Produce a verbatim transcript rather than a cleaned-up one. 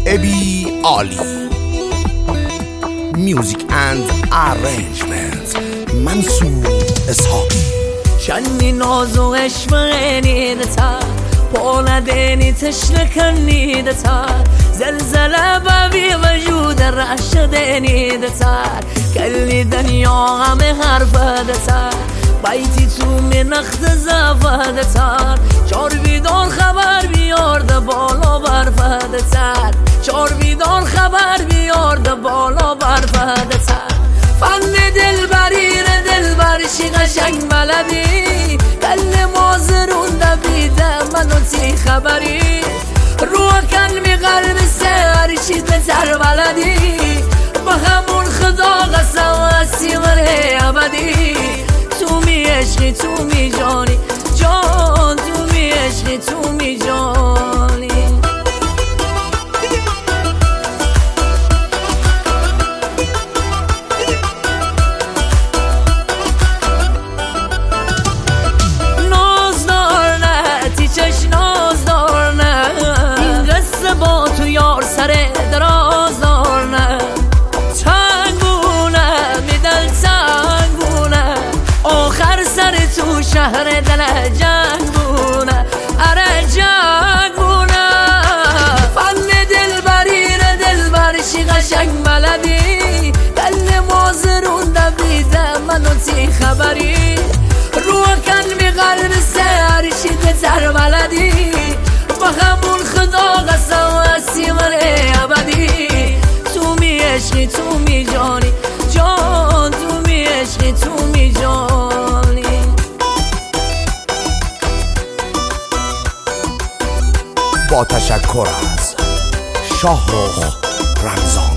ابی عالی. میوزیک اند ارنجمنت منصور اسحاقی. شنی نازو عشقینی دتا پولا دینی تشنکنی دتا زلزله بابی وجود رشدینی دتا کلی دنیا هم حرف دتا بایتی تو من اخت زفه دتا چار بیدار خبر بیارده بالا برفه دتا چار بیدار خبر بیارده بالا برفه دتا فن دل بریر دل برشی قشنگ بلدی دل مازرون دبیده منو تی خبری رو کلمی قلب سرشی بتر بلدی با همون خدا قسم هستی منه ابدی تو می عشقی تو می جانی جان تو می عشقی تو می جانی با تو یار سر دراز دار نه تنگونه میدل تنگونه آخر سر تو شهر دل جنگونه اره جنگونه فن دل بریر دل برشی قشنگ بلدی دل مازرون دبیده منو تی خبری رو کن می قلب سرشی بتر بلدی با همون خدا قسم هستی منه ابدی تو می عشقی تو می جانی جان تو می عشقی تو می جانی. با تشکر از شاهرخ رمضان.